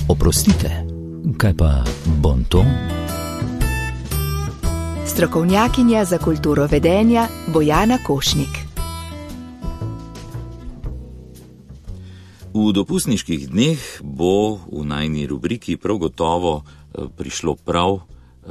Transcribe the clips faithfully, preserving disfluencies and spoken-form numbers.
Oprostite, kaj pa bonton? Strokovnjakinja za kulturo vedenja Bojana Košnik. V dopustniških dneh bo v najni rubriki prav gotovo prišlo prav,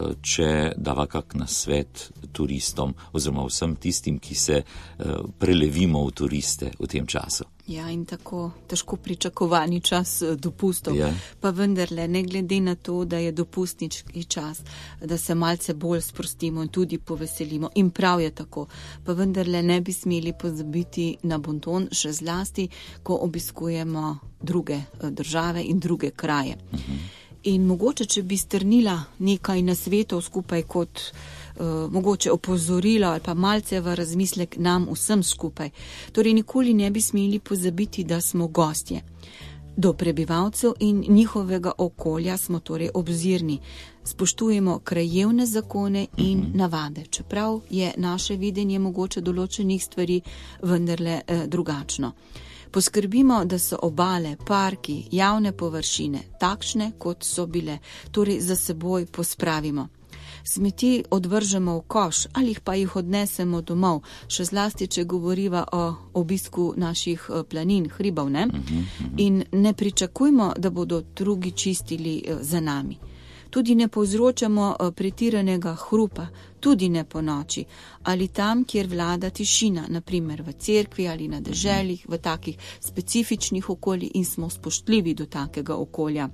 če dava kak nasvet turistom oziroma vsem tistim, ki se prelevimo v turiste v tem času. Ja, in tako težko pričakovani čas dopustov. Ja. Pa vendarle, ne glede na to, da je dopustnički čas, da se malce bolj sprostimo in tudi poveselimo. In prav je tako. Pa vendarle ne bi smeli pozabiti na bonton, še zlasti, ko obiskujemo druge države in druge kraje. Uh-huh. In mogoče, če bi strnila nekaj nasvetov skupaj kot uh, mogoče opozorilo ali pa malce v razmislek nam vsem skupaj. Torej, nikoli ne bi smeli pozabiti, da smo gostje. Do prebivalcev in njihovega okolja smo torej obzirni. Spoštujemo krajevne zakone in navade, čeprav je naše videnje mogoče določenih stvari vendarle eh, drugačno. Poskrbimo, da so obale, parki, javne površine takšne, kot so bile, torej za seboj pospravimo. Smeti odvržemo v koš ali pa jih odnesemo domov, še zlasti, če govoriva o obisku naših planin, hribov, ne? In ne pričakujmo, da bodo drugi čistili za nami. Tudi ne povzročamo pretiranega hrupa, tudi ne po noči, ali tam, kjer vlada tišina, naprimer v cerkvi ali na deželjih, v takih specifičnih okoljih in smo spoštljivi do takega okolja.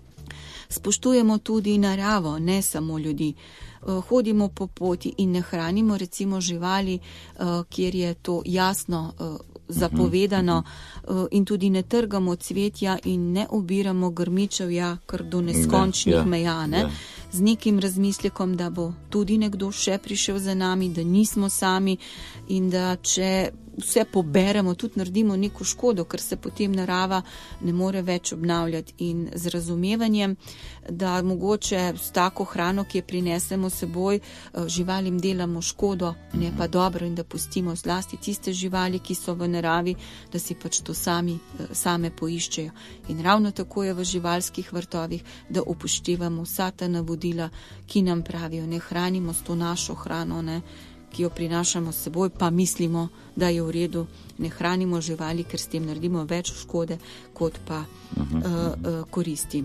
Spoštujemo tudi naravo, ne samo ljudi. Hodimo po poti in ne hranimo recimo živali, kjer je to jasno zapovedano, in tudi ne trgamo cvetja in ne obiramo grmičevja kar do neskončnih ja, meja, ne? Ja. Z nekim razmislekom, da bo tudi nekdo še prišel za nami, da nismo sami in da če vse poberemo, tudi naredimo neko škodo, ker se potem narava ne more več obnavljati, in z razumevanjem, da mogoče s tako hrano, ki je prinesemo seboj, živalim delamo škodo, ne pa dobro, in da pustimo zlasti tiste živali, ki so v naravi, da si pač to sami, same poiščejo. In ravno tako je v živalskih vrtovih, da upoštevamo vsa ta navodila, ki nam pravijo, ne hranimo s to našo hrano, ne, ki jo prinašamo s seboj, pa mislimo, da je v redu, ne hranimo živali, ker s tem naredimo več škode, kot pa uh, uh, koristi.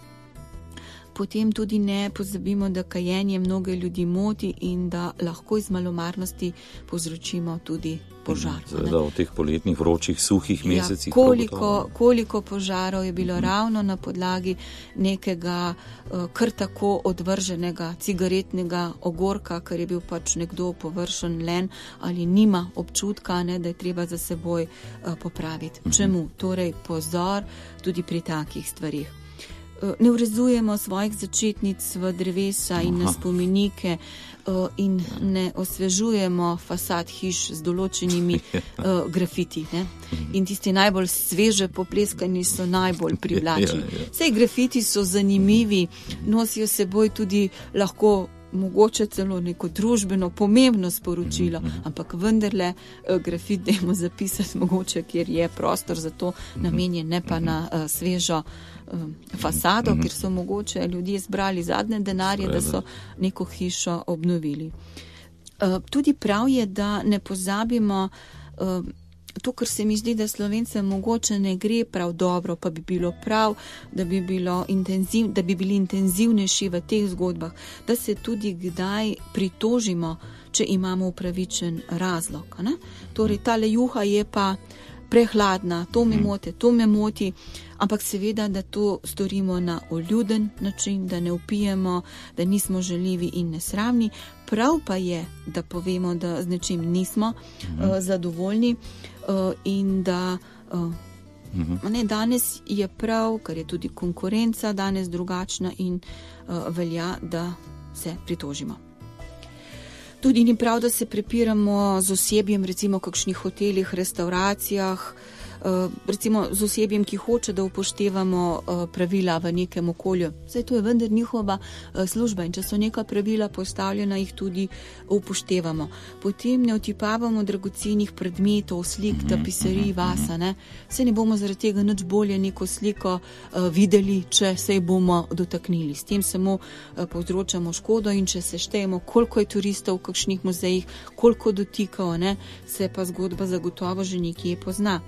Potem tudi ne pozabimo, da kajenje mnoge ljudi moti in da lahko iz malomarnosti povzročimo tudi požar. Seveda v teh poletnih vročih, suhih mesecih. Ja, koliko, koliko požarov je bilo ravno na podlagi nekega uh, kar tako odvrženega cigaretnega ogorka, ker je bil pač nekdo površen len ali nima občutka, ne, da je treba za seboj uh, popraviti. Uh-huh. Čemu? Torej pozor tudi pri takih stvarih. Ne vrezujemo svojih začetnic v drevesa in na spomenike in ne osvežujemo fasad hiš z določenimi uh, grafiti. Ne? In tisti najbolj sveže popleskani so najbolj privlačni. Sej grafiti so zanimivi, nosijo seboj tudi lahko mogoče celo neko družbeno pomembno sporočilo, ampak vendarle grafit dajmo zapisati mogoče, kjer je prostor za to namenjen, ne pa na uh, svežo uh, fasado, kjer so mogoče ljudje zbrali zadnje denarje, da so neko hišo obnovili. Uh, tudi prav je, da ne pozabimo uh, to, kar se mi zdi, da Slovencem mogoče ne gre prav dobro, pa bi bilo prav, da bi, bilo intenziv, da bi bili intenzivnejši v teh zgodbah, da se tudi kdaj pritožimo, če imamo upravičen razlog. Ne? Torej, tale juha je pa prehladna, to me moti, to me moti, ampak seveda, da to storimo na oljuden način, da ne vpijemo, da nismo žaljivi in nesramni. Prav pa je, da povemo, da z nečim nismo uh, zadovoljni uh, in da uh, uh-huh. ne, danes je prav, ker je tudi konkurenca danes drugačna in uh, velja, da se pritožimo. Tudi ni prav, da se prepiramo z osebjem, recimo v kakšnih hotelih, restauracijah, recimo z osebjem, ki hoče, da upoštevamo pravila v nekem okolju. Zdaj, to je vendar njihova služba in če so neka pravila postavljena, jih tudi upoštevamo. Potem ne otipavamo dragocenih predmetov, slik, tapisarij, vasa, ne. Saj ne bomo zaradi tega nič bolje neko sliko videli, če se jih bomo dotaknili. S tem samo povzročamo škodo in če se štejemo, koliko je turistov v kakšnih muzejih, koliko dotikov, ne, se pa zgodba zagotovo že nekje pozna.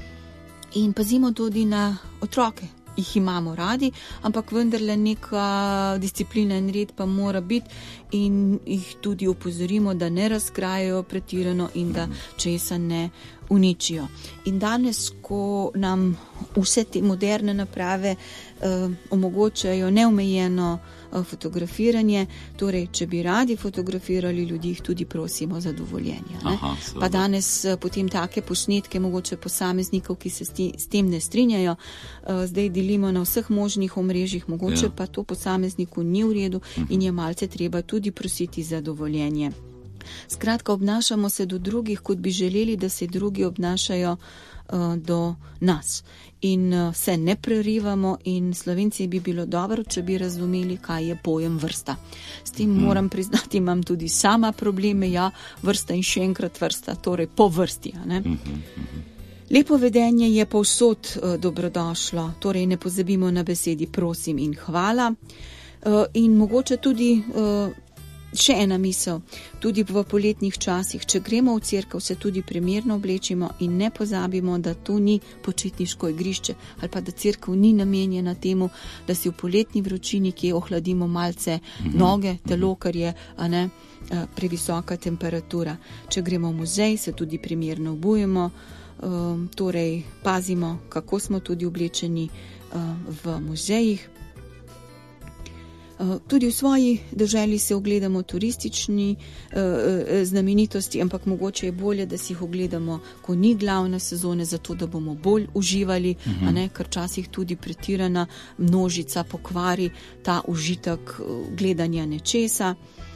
In pazimo tudi na otroke. Jih imamo radi, ampak vendarle neka disciplina in red pa mora biti in jih tudi opozorimo, da ne razkrajajo pretirano in da česa ne uničijo. In danes, ko nam vse te moderne naprave eh, omogočajo neomejeno eh, fotografiranje, torej, če bi radi fotografirali ljudi, jih tudi prosimo za dovoljenje. Aha, pa danes eh, potem take posnetke, mogoče posameznikov, ki se s, ti, s tem ne strinjajo, eh, zdaj delimo na vseh možnih omrežjih, mogoče ja. Pa to posamezniku ni v redu uh-huh. in je malce treba tudi prositi za dovoljenje. Skratka, obnašamo se do drugih, kot bi želeli, da se drugi obnašajo uh, do nas. In uh, se ne prerivamo in Slovenci bi bilo dobro, če bi razumeli, kaj je pojem vrsta. S tem hmm. moram priznati, imam tudi sama probleme, ja, vrsta in še enkrat vrsta, torej po vrsti. Ne? Hmm, hmm. Lepo vedenje je povsod uh, dobrodošlo, torej ne pozabimo na besedi prosim in hvala. Uh, in mogoče tudi uh, Še ena misel, tudi v poletnih časih, če gremo v cerkev, se tudi primerno oblečimo in ne pozabimo, da to ni počitniško igrišče ali pa da cerkev ni namenjena temu, da si v poletni vročini, ki ohladimo malce noge, telo, ker je a ne, previsoka temperatura. Če gremo v muzej, se tudi primerno obujemo, torej pazimo, kako smo tudi oblečeni v muzejih. Tudi v svoji deželi se ogledamo turistični eh, znamenitosti, ampak mogoče je bolje, da si jih ogledamo, ko ni glavne sezone, zato da bomo bolj uživali, uh-huh. a ne, ker časih tudi pretirana množica pokvari ta užitek gledanja nečesa.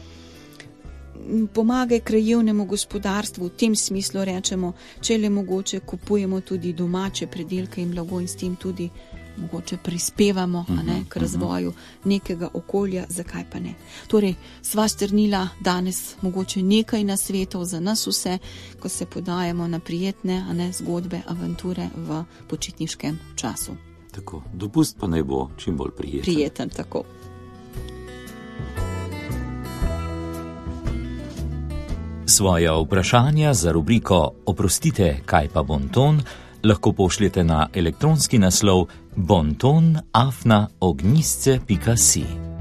Pomagaj krajevnemu gospodarstvu, v tem smislu rečemo, če le mogoče kupujemo tudi domače predelke in blago in s tem tudi mogoče prispevamo a ne, k razvoju nekega okolja, zakaj pa ne. Torej, sva strnila danes mogoče nekaj nasvetov za nas vse, ko se podajamo na prijetne a ne, zgodbe, avanture v počitniškem času. Tako, dopust pa naj bo čim bolj prijeten. Prijeten, tako. Svoja vprašanja za rubriko Oprostite, kaj pa bonton, lahko pošljete na elektronski naslov bonton afna ognjisce pika si.